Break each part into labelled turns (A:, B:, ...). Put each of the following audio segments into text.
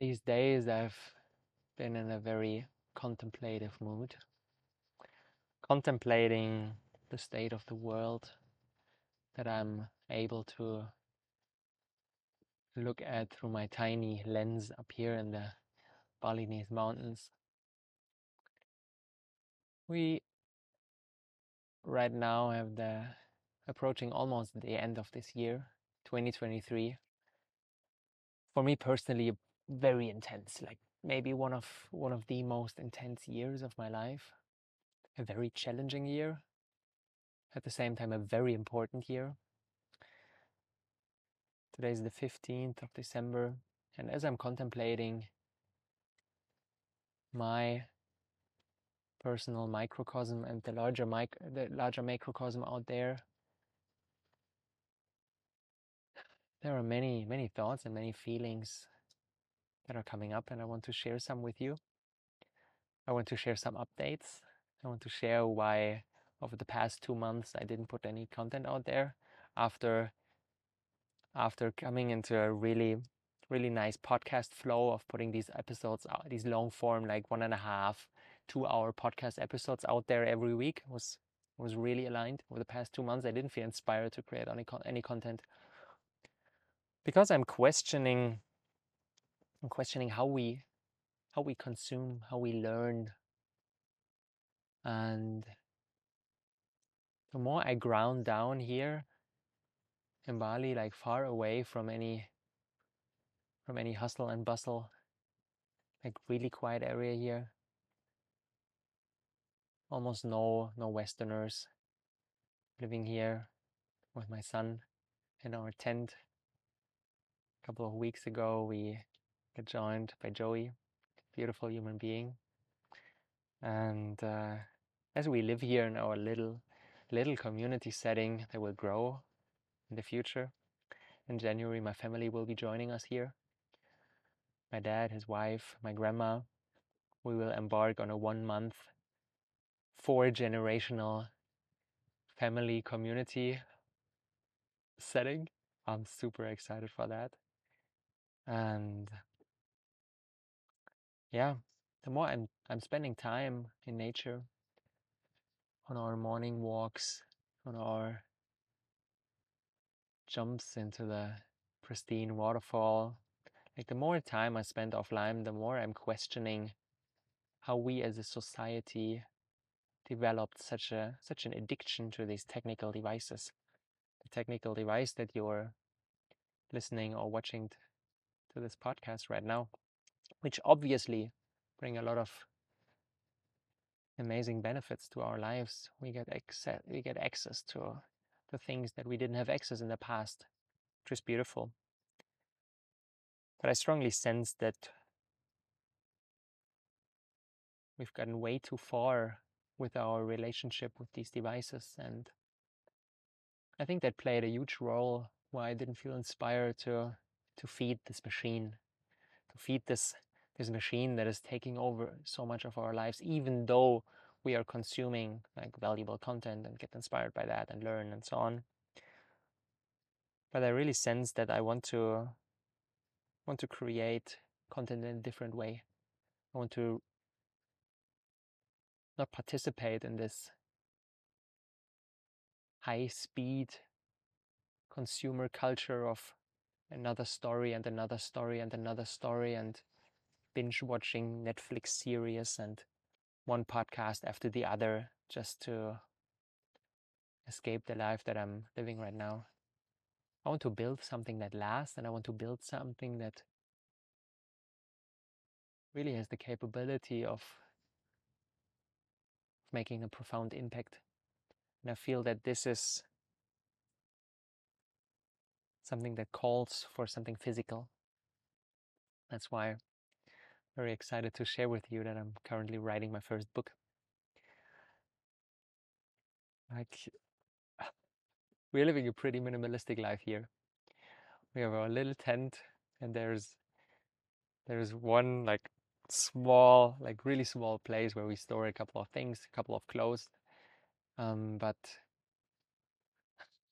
A: These days I've been in a very contemplative mood, contemplating the state of the world that I'm able to look at through my tiny lens up here in the Balinese mountains. We right now have the approaching almost the end of this year, 2023. For me personally, very intense, like maybe one of the most intense years of my life. A very challenging year, at the same time a very important year. Today is the 15th of December, and as I'm contemplating my personal microcosm and the larger macrocosm out there, there are many thoughts and many feelings that are coming up, and I want to share some with you. I want to share some updates. I want to share why over the past 2 months I didn't put any content out there after coming into a really nice podcast flow of putting these episodes out, these long form, like 1.5, 2 hour podcast episodes out there every week was really aligned. Over the past 2 months, I didn't feel inspired to create any content because I'm questioning how we consume, how we learn, and the more I ground down here in Bali, like far away from any hustle and bustle, like really quiet area here, almost no Westerners living here with my son in our tent. A couple of weeks ago, we got joined by Joey, beautiful human being, and as we live here in our little community setting that will grow in the future, in January my family will be joining us here. My dad, his wife, my grandma. We will embark on a 1 month, 4 generational family community setting. I'm super excited for that. And yeah, the more I'm spending time in nature, on our morning walks, on our jumps into the pristine waterfall, like the more time I spend offline, the more I'm questioning how we as a society developed such an addiction to these technical devices. The technical device that you're listening or watching to this podcast right now, which obviously bring a lot of amazing benefits to our lives. We get access to the things that we didn't have access in the past, which is beautiful. But I strongly sense that we've gotten way too far with our relationship with these devices, and I think that played a huge role why I didn't feel inspired to feed this machine, to feed this machine that is taking over so much of our lives, even though we are consuming like valuable content and get inspired by that and learn and so on. But I really sense that I want to create content in a different way. I want to not participate in this high speed consumer culture of another story and another story and another story, and binge watching Netflix series and one podcast after the other just to escape the life that I'm living right now. I want to build something that lasts, and I want to build something that really has the capability of making a profound impact. And I feel that this is something that calls for something physical. That's why I'm very excited to share with you that I'm currently writing my first book. Like, we're living a pretty minimalistic life here. We have our little tent, and there's one like small, like really small place where we store a couple of things, a couple of clothes. But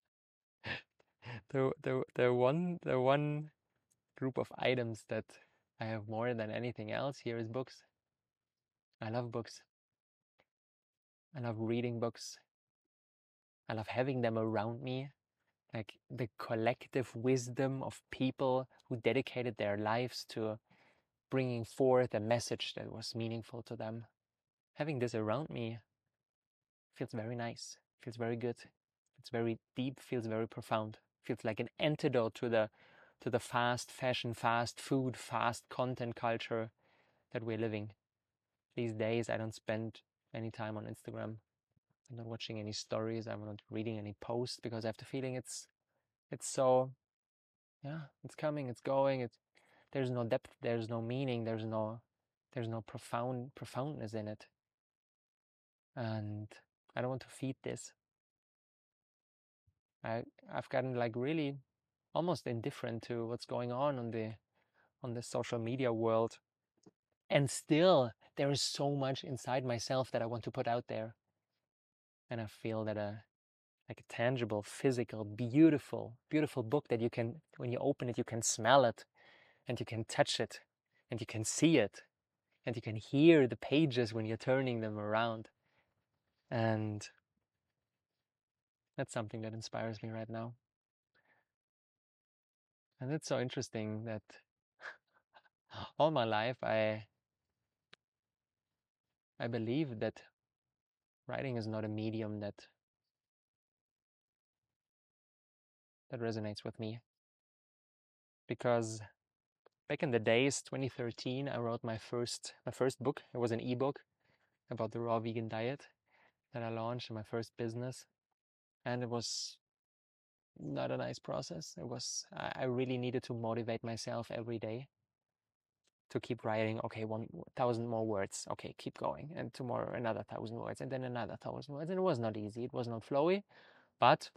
A: the one group of items that I have more than anything else here is books. I love books. I love reading books. I love having them around me. Like the collective wisdom of people who dedicated their lives to bringing forth a message that was meaningful to them. Having this around me feels very nice, feels very good, feels very deep, feels very profound, feels like an antidote to the fast fashion, fast food, fast content culture that we're living. These days I don't spend any time on Instagram. I'm not watching any stories, I'm not reading any posts because I have the feeling it's so, yeah, it's coming, it's going, there's no depth, there's no meaning, there's no profoundness in it. And I don't want to feed this. I've gotten like really almost indifferent to what's going on the social media world. And still there is so much inside myself that I want to put out there. And I feel that like a tangible, physical, beautiful book that you can, when you open it, you can smell it and you can touch it and you can see it and you can hear the pages when you're turning them around. And that's something that inspires me right now. And it's so interesting that all my life I believe that writing is not a medium that resonates with me. Because back in the days, 2013, I wrote my first book. It was an ebook about the raw vegan diet that I launched in my first business. And it was not a nice process. It was, I really needed to motivate myself every day to keep writing. Okay, 1,000 more words. Okay, keep going. And tomorrow another 1,000 words, and then another 1,000 words. And it was not easy. It was not flowy. But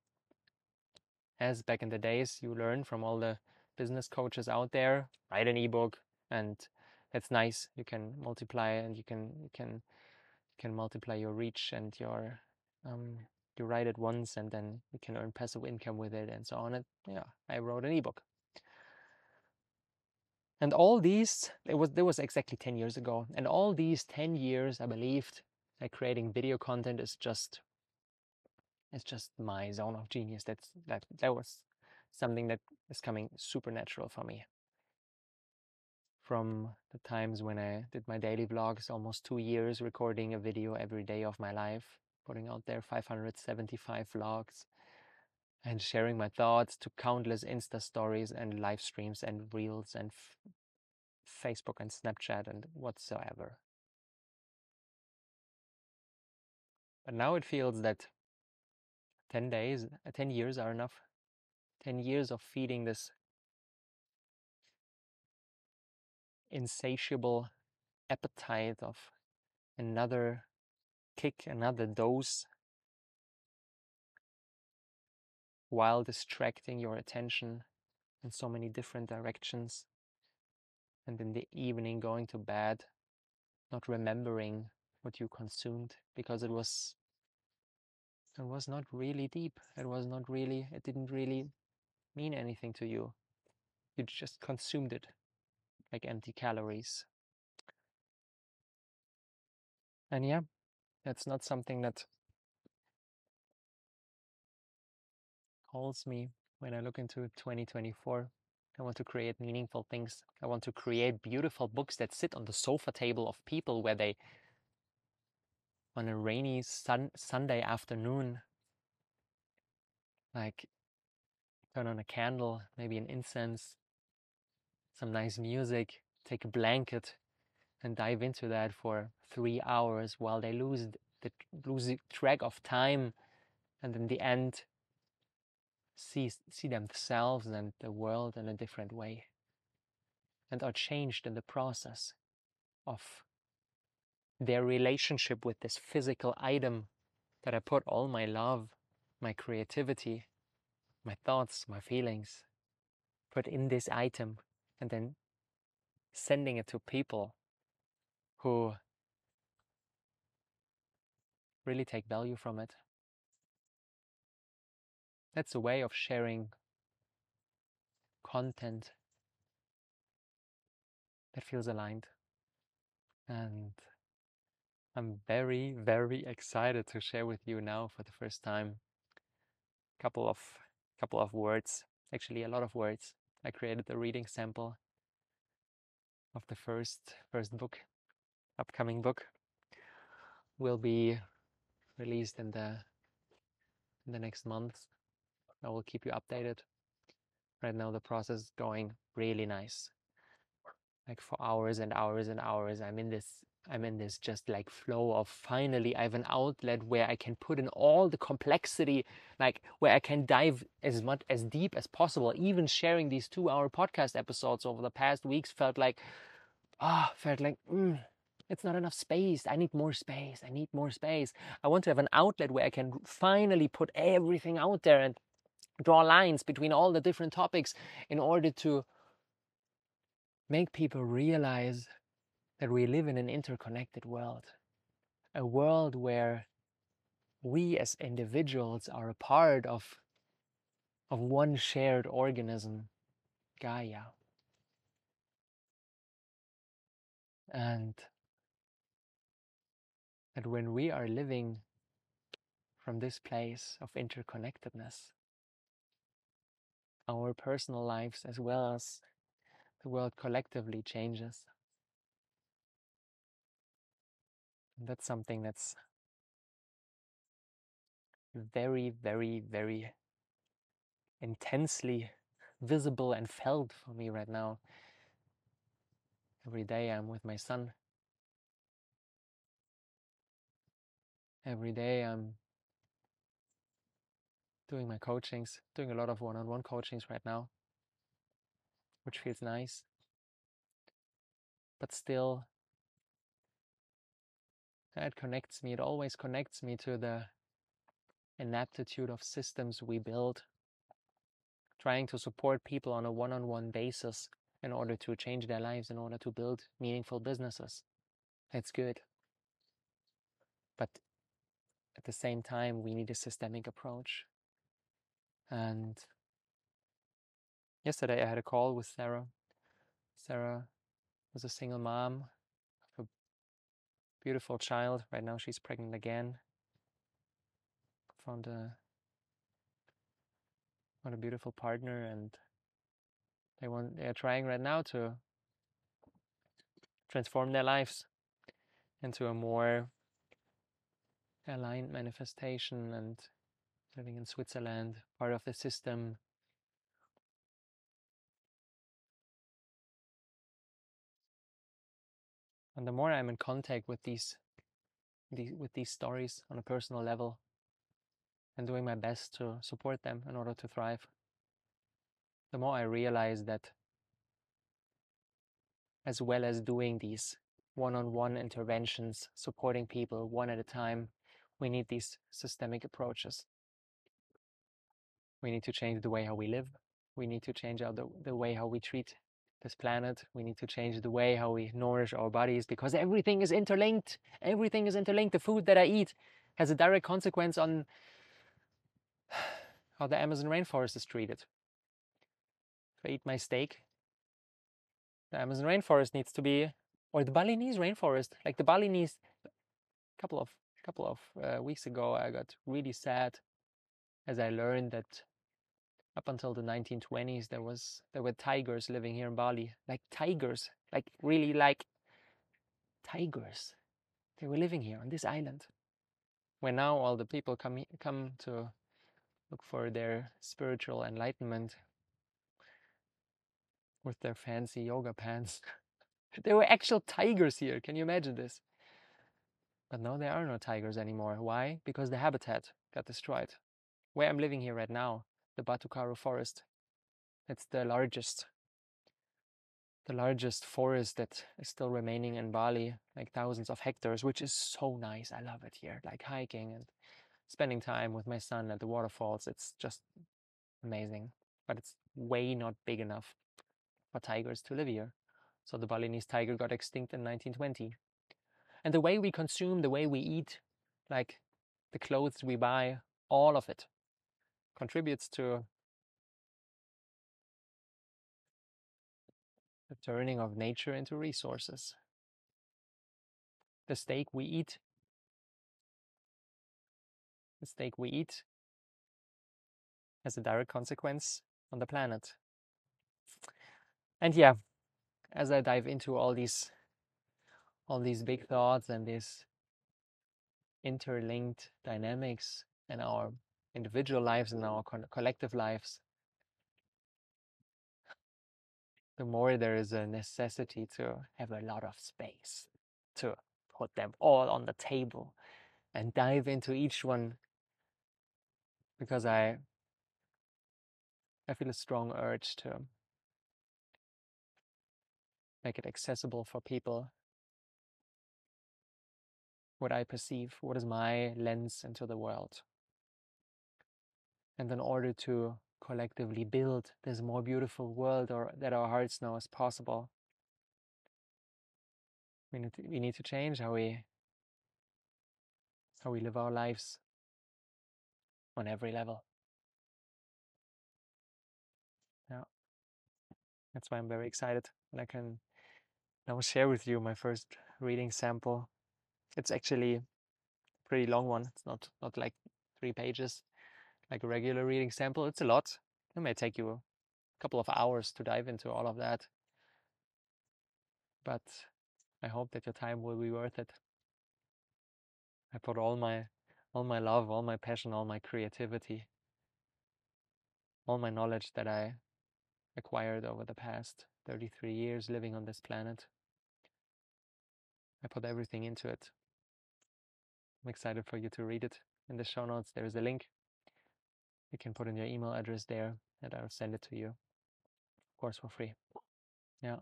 A: as back in the days, you learn from all the business coaches out there, write an ebook, and that's nice. You can multiply, and you can multiply your reach and your you write it once, and then you can earn passive income with it, and so on. And yeah, I wrote an ebook. And all these, there was exactly 10 years ago. And all these 10 years, I believed that creating video content is just, it's just my zone of genius. That was something that is coming super natural for me. From the times when I did my daily vlogs, almost 2 years recording a video every day of my life, putting out there 575 vlogs, and sharing my thoughts to countless Insta stories and live streams and reels and Facebook and Snapchat and whatsoever. But now it feels that 10 years are enough. 10 years of feeding this insatiable appetite of another kick, another dose, while distracting your attention in so many different directions. And in the evening, going to bed, not remembering what you consumed because it was not really deep. It didn't really mean anything to you. You just consumed it like empty calories. And yeah, that's not something that calls me when I look into 2024. I want to create meaningful things. I want to create beautiful books that sit on the sofa table of people where they, on a rainy Sunday afternoon, like turn on a candle, maybe an incense, some nice music, take a blanket and dive into that for 3 hours while they lose the track of time, and in the end see themselves and the world in a different way, and are changed in the process of their relationship with this physical item that I put all my love, my creativity, my thoughts, my feelings, put in this item, and then sending it to people who really take value from it. That's a way of sharing content that feels aligned. And I'm very, very excited to share with you now for the first time couple of couple of words, actually a lot of words. I created a reading sample of the first book, upcoming book. Will be released in the next month. I will keep you updated. Right now the process is going really nice. Like for hours and hours and hours, I'm in this just like flow of finally I have an outlet where I can put in all the complexity, like where I can dive as much as deep as possible. Even sharing these 2-hour podcast episodes over the past weeks felt like it's not enough space. I need more space. I need more space. I want to have an outlet where I can finally put everything out there and draw lines between all the different topics in order to make people realize that we live in an interconnected world. A world where we as individuals are a part of one shared organism, Gaia. And that when we are living from this place of interconnectedness, our personal lives as well as the world collectively changes. And that's something that's very, very, very intensely visible and felt for me right now. Every day I'm with my son. Every day I'm doing my coachings, doing a lot of one-on-one coachings right now, which feels nice. But still, it always connects me to the inaptitude of systems we build, trying to support people on a one-on-one basis in order to change their lives, in order to build meaningful businesses. That's good. But at the same time, we need a systemic approach. And yesterday I had a call with Sarah. Sarah was a single mom of a beautiful child. Right now she's pregnant again. Found a beautiful partner, and they are trying right now to transform their lives into a more aligned manifestation, and living in Switzerland, part of the system. And the more I'm in contact with these stories on a personal level and doing my best to support them in order to thrive, the more I realize that as well as doing these one-on-one interventions, supporting people one at a time, we need these systemic approaches. We need to change the way how we live. We need to change the way how we treat this planet. We need to change the way how we nourish our bodies, because everything is interlinked. Everything is interlinked. The food that I eat has a direct consequence on how the Amazon rainforest is treated. If I eat my steak, the Amazon rainforest needs to be, or the Balinese rainforest, like the Balinese. Couple of weeks ago, I got really sad as I learned that up until the 1920s, there were tigers living here in Bali, like tigers, like really like tigers. They were living here on this island, where now all the people come to look for their spiritual enlightenment with their fancy yoga pants. There were actual tigers here. Can you imagine this? But no, there are no tigers anymore. Why? Because the habitat got destroyed. Where I'm living here right now, the Batu Karo forest, it's the largest forest that is still remaining in Bali, like thousands of hectares, which is so nice. I love it here, like hiking and spending time with my son at the waterfalls. It's just amazing, but it's way not big enough for tigers to live here. So the Balinese tiger got extinct in 1920. And the way we consume, the way we eat, like the clothes we buy, all of it contributes to the turning of nature into resources. The steak we eat, has a direct consequence on the planet. And yeah, as I dive into all these big thoughts and these interlinked dynamics in our individual lives and our collective lives, the more there is a necessity to have a lot of space to put them all on the table and dive into each one, because I feel a strong urge to make it accessible for people. What I perceive, what is my lens into the world. And in order to collectively build this more beautiful world, or that our hearts know is possible, we need to change how we live our lives on every level. Yeah, that's why I'm very excited, and I can now share with you my first reading sample. It's actually a pretty long one. It's not like 3 pages like a regular reading sample. It's a lot. It may take you a couple of hours to dive into all of that, but I hope that your time will be worth it. I put all my love, all my passion, all my creativity, all my knowledge that I acquired over the past 33 years living on this planet. I put everything into it. I'm excited for you to read it. In the show notes, there is a link. You can put in your email address there, and I'll send it to you, of course, for free. Yeah.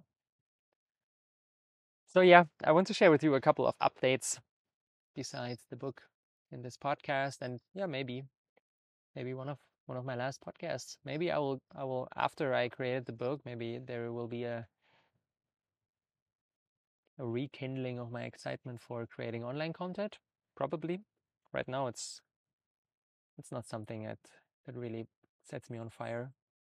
A: So yeah, I want to share with you a couple of updates besides the book in this podcast, and yeah, maybe one of my last podcasts. Maybe I will after I created the book, maybe there will be a rekindling of my excitement for creating online content. Probably. Right now it's not something that really sets me on fire.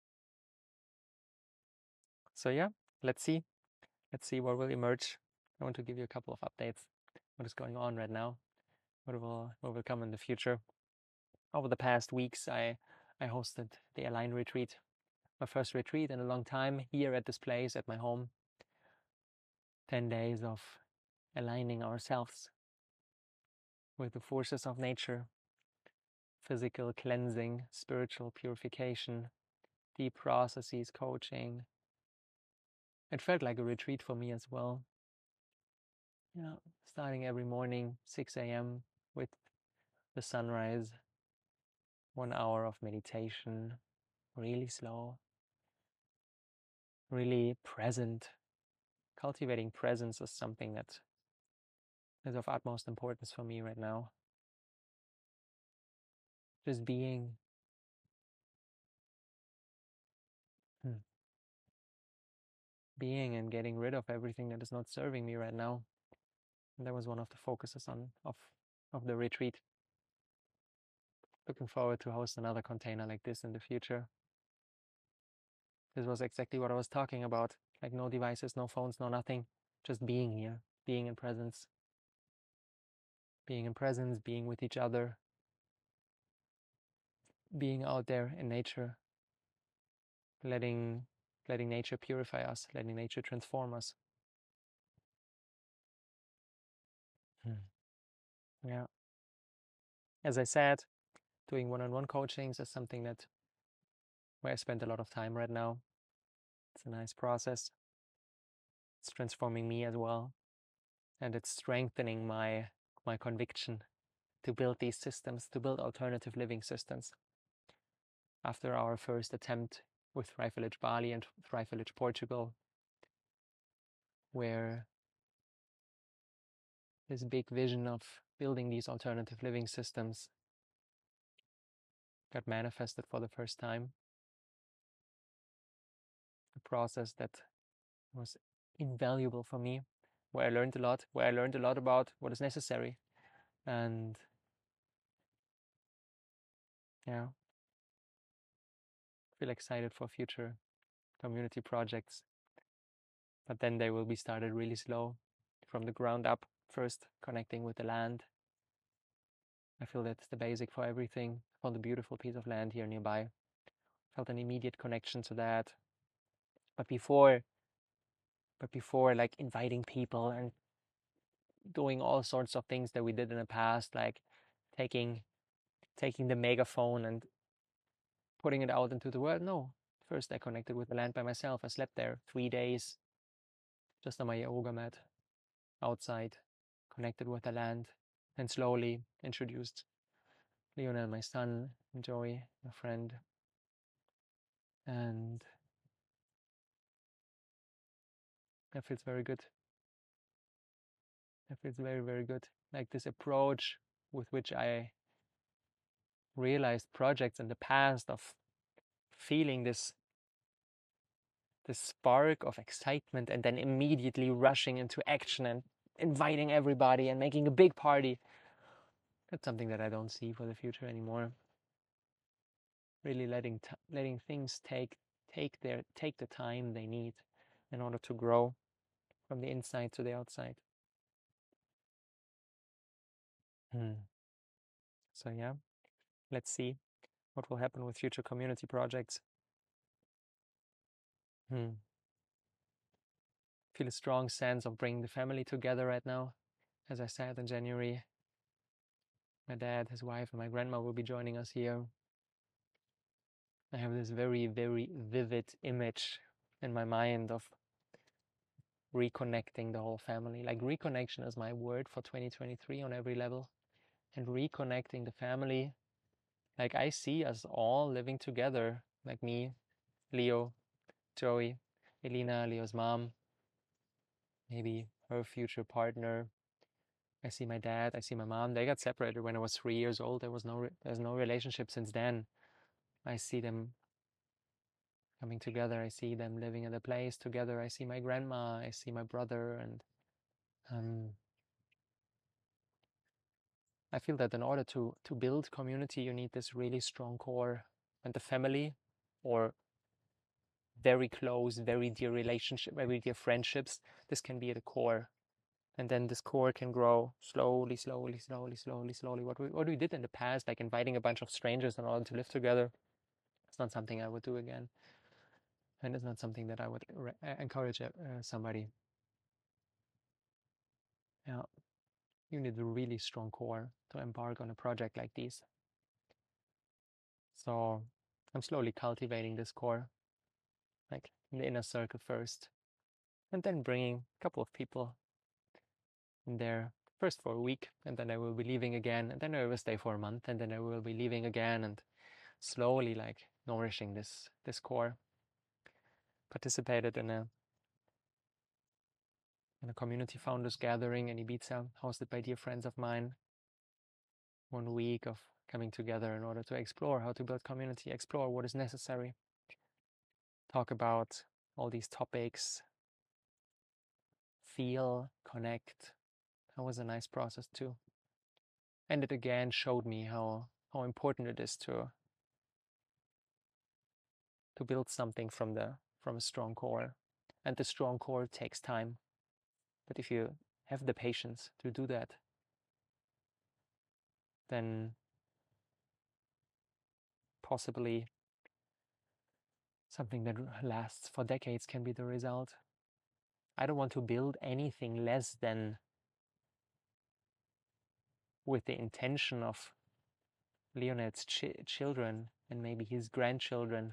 A: So yeah, let's see what will emerge. I want to give you a couple of updates. What is going on right now? What will come in the future? Over the past weeks, I hosted the Align retreat, my first retreat in a long time, here at this place at my home. 10 days of aligning ourselves with the forces of nature, physical cleansing, spiritual purification, deep processes, coaching. It felt like a retreat for me as well. Yeah, starting every morning, 6 a.m. with the sunrise, 1 hour of meditation, really slow, really present. Cultivating presence is something that is of utmost importance for me right now. Just being. Being and getting rid of everything that is not serving me right now. And that was one of the focuses of the retreat. Looking forward to host another container like this in the future. This was exactly what I was talking about. Like no devices, no phones, no nothing. Just being here, being in presence. Being in presence, being with each other. Being out there in nature. Letting nature purify us, letting nature transform us. Yeah. As I said, doing one-on-one coachings is something that where I spend a lot of time right now. It's a nice process. It's transforming me as well, and it's strengthening my conviction to build these systems, to build alternative living systems. After our first attempt with Thrive Village Bali and Thrive Village Portugal, where this big vision of building these alternative living systems got manifested for the first time, a process that was invaluable for me, where I learned a lot about what is necessary. And yeah, feel excited for future community projects but then they will be started really slow from the ground up, first connecting with the land. I feel that's the basic for everything. Found a beautiful piece of land here nearby. Felt an immediate connection to that. But before like inviting people and doing all sorts of things that we did in the past, like taking the megaphone and putting it out into the world, no. First I connected with the land by myself. I slept there 3 days just on my yoga mat outside, connected with the land, and slowly introduced Lionel, my son, and Joey, my friend. And that feels very good. That feels very, very good. Like this approach with which I realized projects in the past of feeling this spark of excitement and then immediately rushing into action and inviting everybody and making a big party. That's something that I don't see for the future anymore. Really letting things take the time they need in order to grow from the inside to the outside. So yeah, let's see what will happen with future community projects. Feel a strong sense of bringing the family together right now. As I said, in January, my dad, his wife, and my grandma will be joining us here. I have this very, very vivid image in my mind of reconnecting the whole family. Like, reconnection is my word for 2023 on every level. And reconnecting the family, like I see us all living together, like me, Leo, Joey, Elena, Leo's mom, maybe her future partner. I see my dad, I see my mom. They got separated when I was 3 years old. There's no relationship since then. I see them coming together. I see them living in a place together. I see my grandma. I see my brother, and I feel that in order to build community, you need this really strong core, and the family, or very close, very dear relationship, very dear friendships. This can be at the core, and then this core can grow slowly, slowly, slowly, slowly, slowly. What we did in the past, like inviting a bunch of strangers in order to live together, it's not something I would do again, and it's not something that I would encourage somebody. Yeah, you need a really strong core to embark on a project like this. So I'm slowly cultivating this core, like in the inner circle first, and then bringing a couple of people in there first for a week, and then I will be leaving again, and then I will stay for a month, and then I will be leaving again, and slowly like nourishing this core. Participated in a community founders gathering in Ibiza, hosted by dear friends of mine. 1 week of coming together in order to explore how to build community, explore what is necessary, talk about all these topics, feel, connect. That was a nice process too. And it again showed me how important it is to build something from a strong core. And the strong core takes time. But if you have the patience to do that, then possibly something that lasts for decades can be the result. I don't want to build anything less than with the intention of Leonard's children and maybe his grandchildren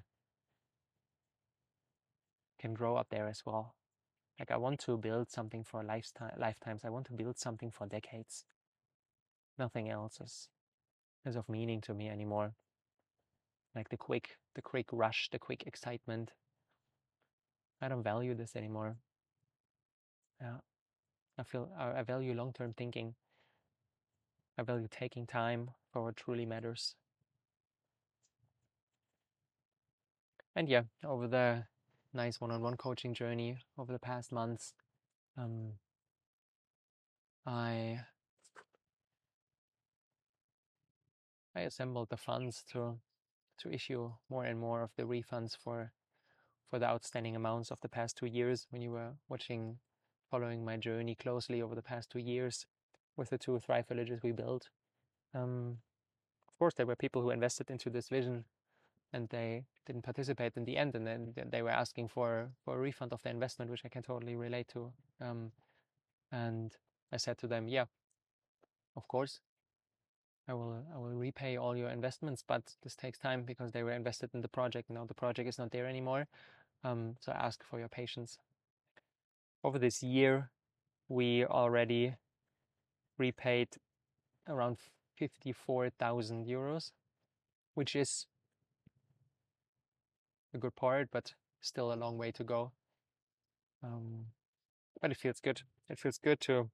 A: can grow up there as well. Like, I want to build something for lifetimes. I want to build something for decades. Nothing else is of meaning to me anymore. Like the quick rush, the quick excitement. I don't value this anymore. Yeah, I value long-term thinking. I value taking time for what truly matters. And yeah, over the nice one-on-one coaching journey over the past months, I assembled the funds to issue more and more of the refunds for for the outstanding amounts of the past 2 years when you were following my journey closely over the past 2 years with the 2 Thrive villages we built. Of course, there were people who invested into this vision and they didn't participate in the end, and then they were asking for a refund of their investment, which I can totally relate to. And I said to them, yeah, of course, I will repay all your investments, but this takes time because they were invested in the project. Now the project is not there anymore. So I ask for your patience. Over this year, we already repaid around 54,000 euros, which is a good part, but still a long way to go. But it feels good. It feels good to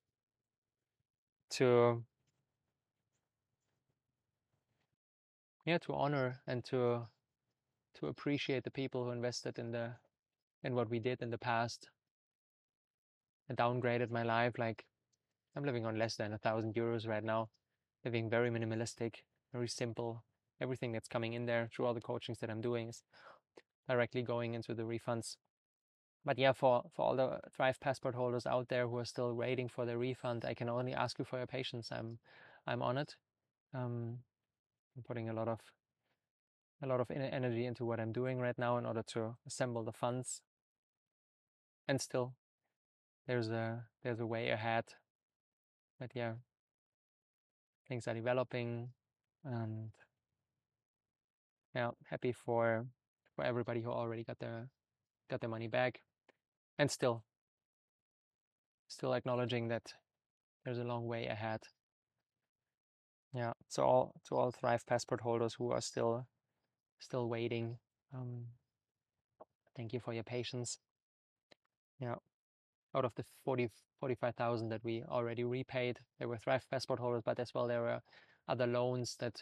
A: honor and to appreciate the people who invested in what we did in the past. I downgraded my life. Like, I'm living on less than 1,000 euros right now, living very minimalistic, very simple. Everything that's coming in there through all the coachings that I'm doing is directly going into the refunds. But yeah, for all the Thrive Passport holders out there who are still waiting for their refund, I can only ask you for your patience. I'm on it. I'm putting a lot of energy into what I'm doing right now in order to assemble the funds. And still, there's a way ahead. But yeah, things are developing, and yeah, happy for everybody who already got their money back, and still acknowledging that there's a long way ahead. Yeah, so to all Thrive Passport holders who are still waiting, thank you for your patience. Yeah, out of the 45,000 that we already repaid, there were Thrive Passport holders, but as well there were other loans that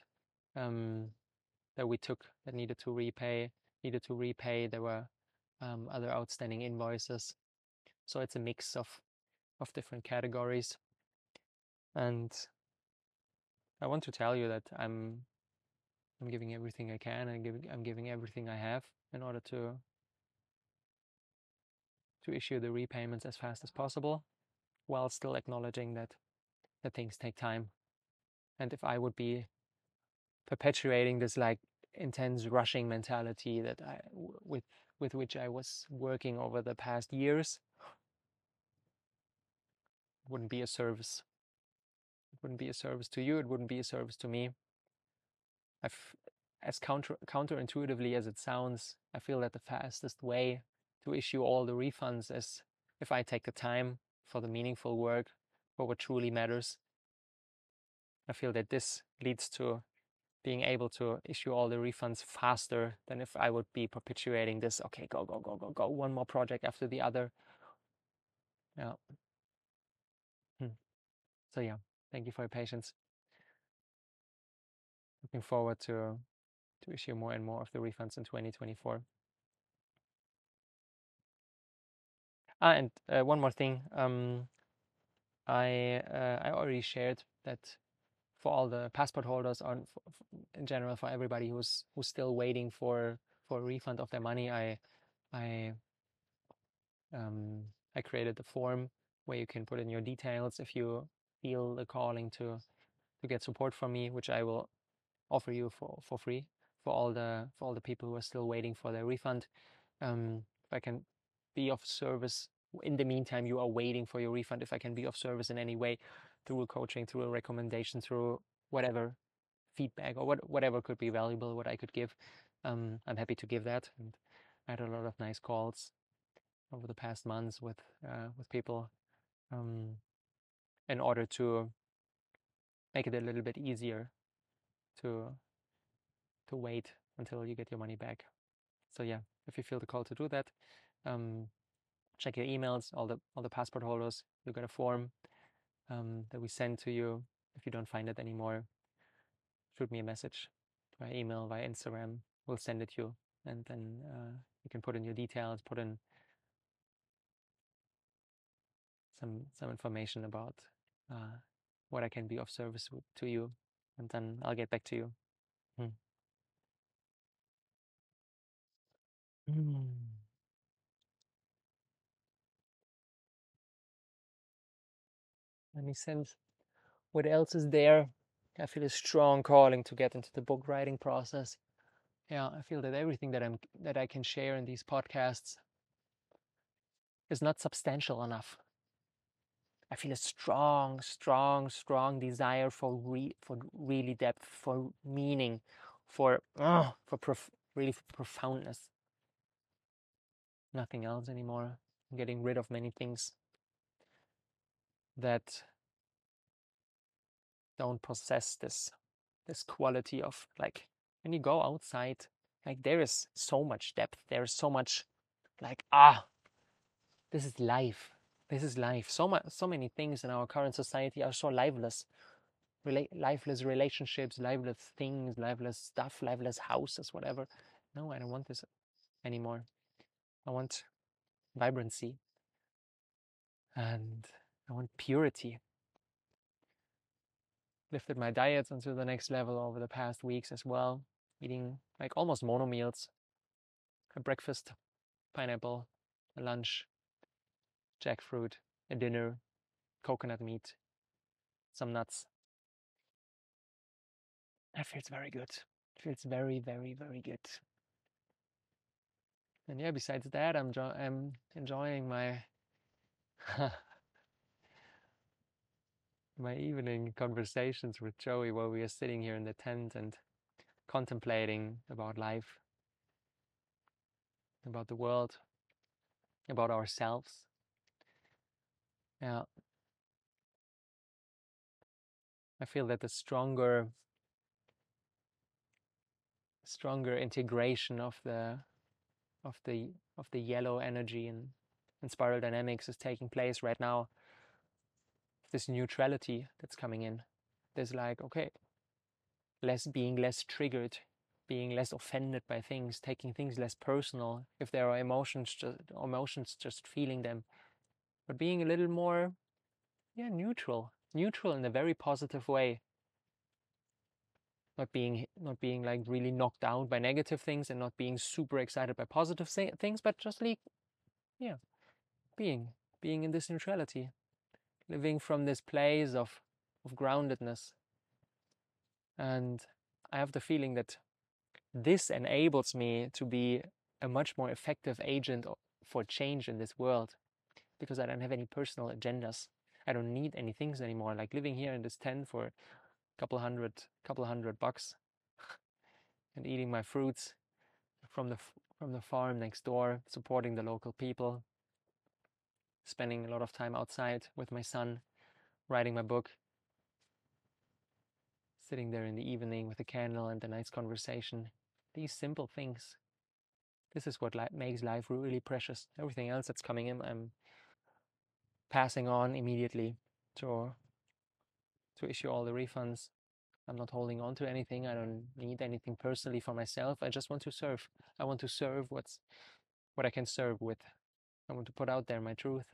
A: we took that needed to repay. There were other outstanding invoices, so it's a mix of different categories. And I want to tell you that I'm giving everything I can, and I'm giving everything I have in order to issue the repayments as fast as possible, while still acknowledging that things take time. And if I would be perpetuating this like intense rushing mentality that with which I was working over the past years, it wouldn't be a service. It wouldn't be a service to you. It wouldn't be a service to me. As counterintuitively as it sounds, I feel that the fastest way to issue all the refunds is if I take the time for the meaningful work, for what truly matters. I feel that this leads to being able to issue all the refunds faster than if I would be perpetuating this, okay, go, one more project after the other. Yeah. So yeah, thank you for your patience. Looking forward to issue more and more of the refunds in 2024. And one more thing, I already shared that for all the passport holders, or in general for everybody who's still waiting for a refund of their money, I created a form where you can put in your details if you feel the calling to get support from me, which I will offer you for free for all the people who are still waiting for their refund. If I can be of service in the meantime you are waiting for your refund, if I can be of service in any way through a coaching, through a recommendation, through whatever feedback or whatever could be valuable, what I could give, I'm happy to give that. And I had a lot of nice calls over the past months with people in order to make it a little bit easier to wait until you get your money back. So yeah, if you feel the call to do that, check your emails. All the passport holders, you got a form that we send to you. If you don't find it anymore, shoot me a message via email, via Instagram. We'll send it to you, and then you can put in your details, put in some information about what I can be of service to you, and then I'll get back to you. Let me sense what else is there. I feel a strong calling to get into the book writing process. Yeah, I feel that everything that I can share in these podcasts is not substantial enough. I feel a strong desire for really depth, for meaning, really for profoundness. Nothing else anymore. I'm getting rid of many things that don't possess this quality of, like, when you go outside, like, there is so much depth. There is so much, like, this is life. This is life. So many things in our current society are so lifeless. Lifeless relationships, lifeless things, lifeless stuff, lifeless houses, whatever. No, I don't want this anymore. I want vibrancy, and I want purity. Lifted my diet onto the next level over the past weeks as well, eating like almost mono meals: a breakfast, pineapple; a lunch, jackfruit; a dinner, coconut meat, some nuts. That feels very good. It feels very, very, very good. And yeah, besides that, I'm enjoying my my evening conversations with Joey, while we are sitting here in the tent and contemplating about life, about the world, about ourselves. Yeah, I feel that the stronger integration of the yellow energy and spiral dynamics is taking place right now. This neutrality that's coming in. There's like, okay, being less triggered, being less offended by things, taking things less personal. If there are emotions, just feeling them, but being a little more, neutral in a very positive way. Not being like really knocked down by negative things, and not being super excited by positive things, but just like, yeah, being in this neutrality, living from this place of groundedness. And I have the feeling that this enables me to be a much more effective agent for change in this world, because I don't have any personal agendas. I don't need any things anymore. Like living here in this tent for a couple hundred bucks, and eating my fruits from the farm next door, supporting the local people, spending a lot of time outside with my son, writing my book, sitting there in the evening with a candle and a nice conversation. These simple things. This is what makes life really precious. Everything else that's coming in, I'm passing on immediately to issue all the refunds. I'm not holding on to anything. I don't need anything personally for myself. I just want to serve. I want to serve what I can serve with. I want to put out there my truth.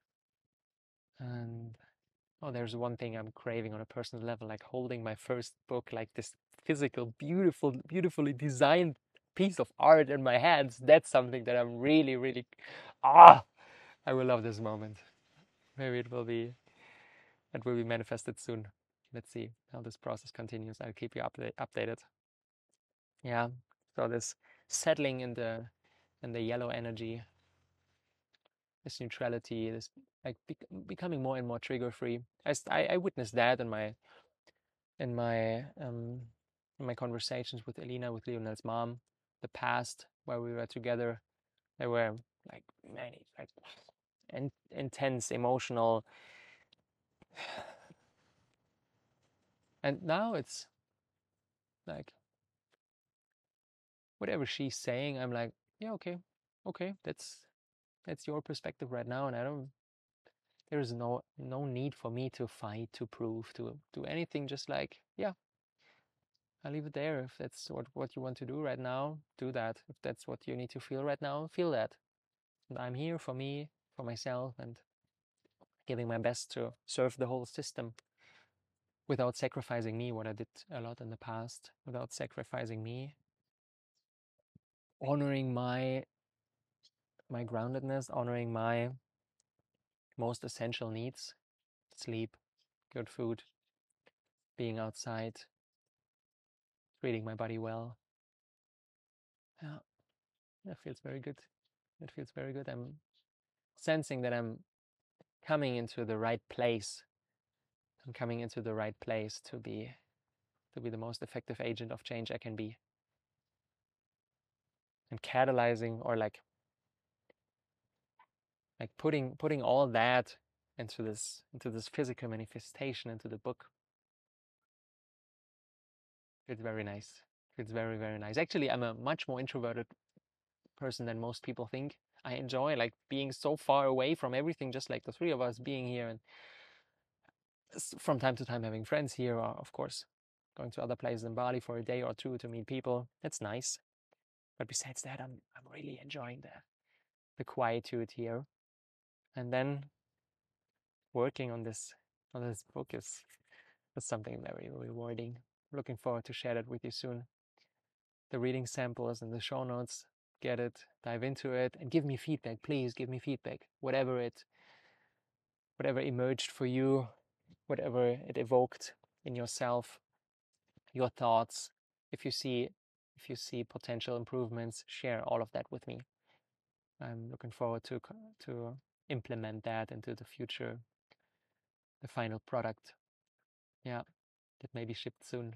A: And there's one thing I'm craving on a personal level, like holding my first book, like this physical, beautifully designed piece of art in my hands. That's something that I'm really, really, I will love this moment. Maybe it will be manifested soon. Let's see how this process continues. I'll keep you updated. Yeah. So this settling in the yellow energy, this neutrality, this like becoming more and more trigger free. I witnessed that in my conversations with Elena, with Lionel's mom, the past where we were together. There were like many like intense emotional, and now it's like whatever she's saying, I'm like, yeah, okay, that's your perspective right now, and I don't. There is no need for me to fight, to prove, to do anything. Just like, yeah, I'll leave it there. If that's what you want to do right now, do that. If that's what you need to feel right now, feel that. And I'm here for me, for myself, and giving my best to serve the whole system without sacrificing me, what I did a lot in the past, without sacrificing me, honoring my my groundedness, honoring my most essential needs: sleep, good food, being outside, treating my body well. Yeah, that feels very good. It feels very good. I'm sensing that I'm coming into the right place. I'm coming into the right place to be the most effective agent of change I can be. And catalyzing, or like putting all that into this physical manifestation, into the book. It's very nice. It's very, very nice. Actually, I'm a much more introverted person than most people think. I enjoy like being so far away from everything, just like the three of us being here, and from time to time having friends here, or of course going to other places in Bali for a day or two to meet people. That's nice. But besides that, I'm really enjoying the quietude here. And then working on this book is something very rewarding. Looking forward to share that with you soon. The reading samples and the show notes. Get it, dive into it, and give me feedback. Please give me feedback. Whatever emerged for you, whatever it evoked in yourself, your thoughts. If you see potential improvements, share all of that with me. I'm looking forward to implement that into the future, the final product. Yeah, that may be shipped soon.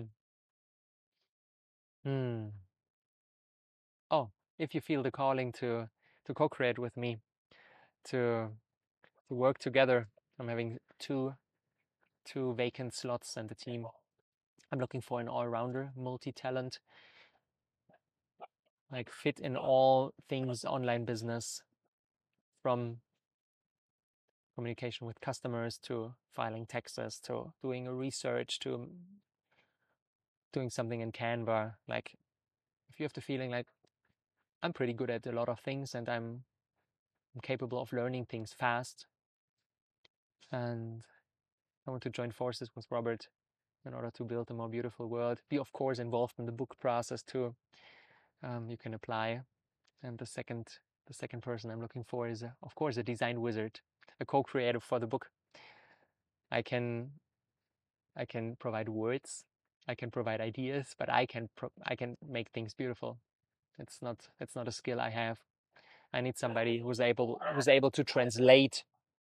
A: Hmm. Oh, if you feel the calling to co-create with me, to work together, I'm having two vacant slots in the team. I'm looking for an all-rounder, multi-talent, like fit in all things online business, from communication with customers to filing taxes to doing a research to doing something in Canva. Like, if you have the feeling like I'm pretty good at a lot of things and I'm capable of learning things fast, and I want to join forces with Robert in order to build a more beautiful world. Be of course involved in the book process too. You can apply. And the second person I'm looking for is of course a design wizard, a co-creator for the book. I can provide words, I can provide ideas, but I can make things beautiful. It's not a skill I have. I need somebody who is able to translate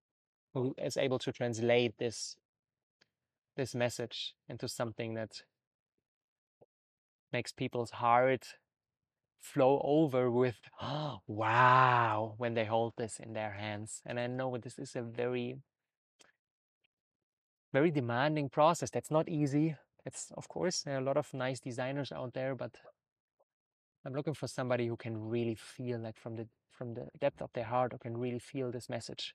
A: this message into something that makes people's heart flow over with oh, wow when they hold this in their hands. And I know this is a very, very demanding process. That's not easy. It's, of course, there are a lot of nice designers out there, but I'm looking for somebody who can really feel, like from the depth of their heart, who can really feel this message.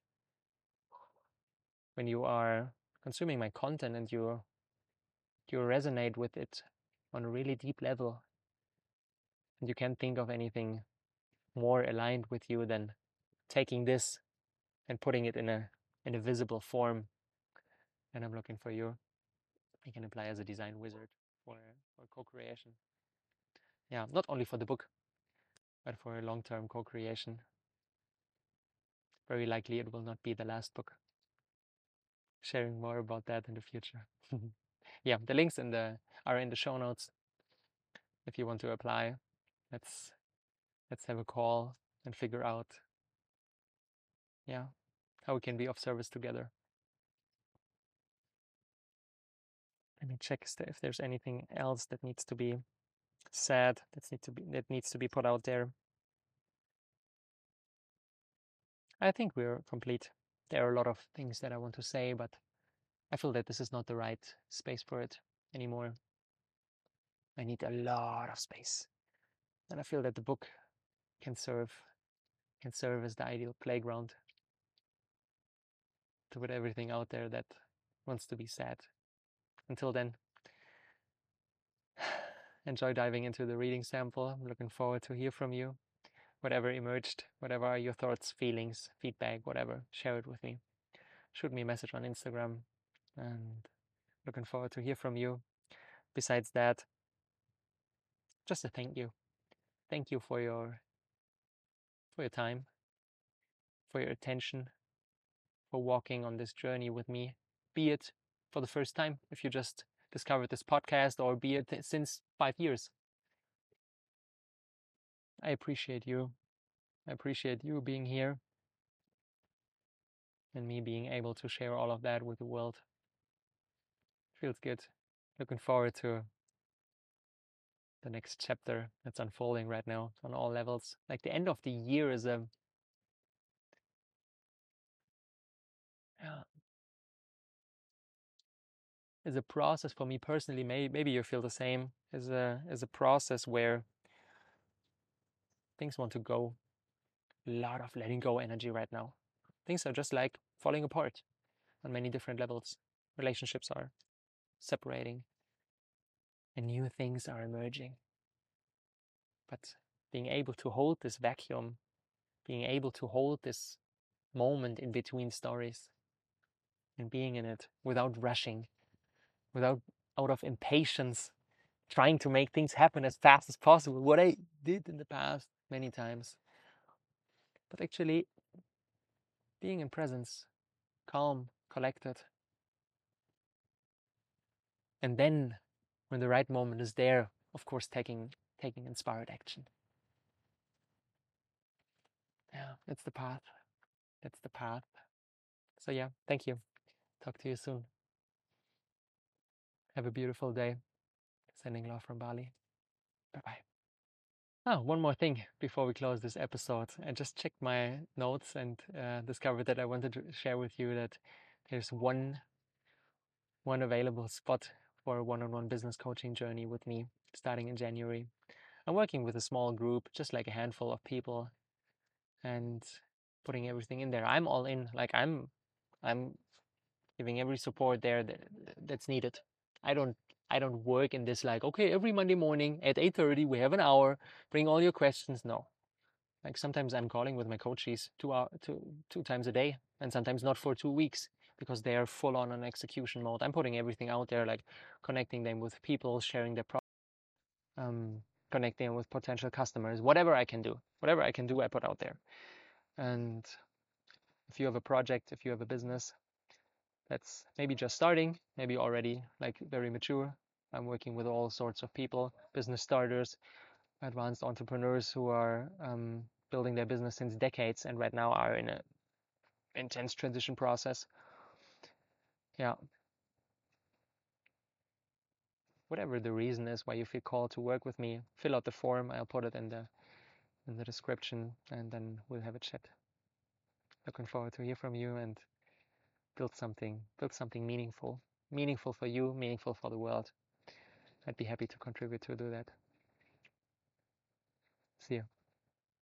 A: When you are consuming my content and you resonate with it on a really deep level, and you can't think of anything more aligned with you than taking this and putting it in a visible form. And I'm looking for you. I can apply as a design wizard for co-creation. Yeah, not only for the book, but for a long-term co-creation. Very likely it will not be the last book. Sharing more about that in the future. Yeah, the links are in the show notes. If you want to apply, let's have a call and figure out, yeah, how we can be of service together. Let me check if there's anything else that needs to be said, that needs to be put out there. I think we're complete. There are a lot of things that I want to say, but I feel that this is not the right space for it anymore. I need a lot of space. And I feel that the book can serve as the ideal playground to put everything out there that wants to be said. Until then, enjoy diving into the reading sample. I'm looking forward to hear from you. Whatever emerged, whatever are your thoughts, feelings, feedback, whatever, share it with me. Shoot me a message on Instagram, and looking forward to hear from you. Besides that, just a thank you. Thank you for your for your time, for your attention, for walking on this journey with me, be it for the first time, if you just discovered this podcast, or be it since 5 years. I appreciate you. I appreciate you being here and me being able to share all of that with the world. Feels good. Looking forward to the next chapter that's unfolding right now on all levels. Like the end of the year is a process for me personally. Maybe you feel the same. Is a process where things want to go. A lot of letting go energy right now. Things are just like falling apart on many different levels. Relationships are separating and new things are emerging. But being able to hold this vacuum, being able to hold this moment in between stories and being in it without rushing, without out of impatience, trying to make things happen as fast as possible, what I did in the past many times. But actually being in presence, calm, collected. And then when the right moment is there, of course, taking inspired action. Yeah, that's the path. That's the path. So yeah, thank you. Talk to you soon. Have a beautiful day. Sending love from Bali. Bye-bye. Oh, one more thing before we close this episode. I just checked my notes and discovered that I wanted to share with you that there's one available spot for a one-on-one business coaching journey with me starting in January. I'm working with a small group, just like a handful of people, and putting everything in there. I'm all in. Like I'm giving every support there that's needed. I don't work in this like, okay, every Monday morning at 8:30 we have an hour, bring all your questions. No. Like sometimes I'm calling with my coaches two times a day, and sometimes not for 2 weeks because they are full on execution mode. I'm putting everything out there, like connecting them with people, sharing their connecting with potential customers, whatever I can do, I put out there. And if you have a project, if you have a business that's maybe just starting, maybe already like very mature, I'm working with all sorts of people, business starters, advanced entrepreneurs who are building their business since decades and right now are in an intense transition process. Yeah. Whatever the reason is why you feel called to work with me, fill out the form. I'll put it in the description, and then we'll have a chat. Looking forward to hear from you and build something meaningful for you, meaningful for the world. I'd be happy to contribute to do that. See you.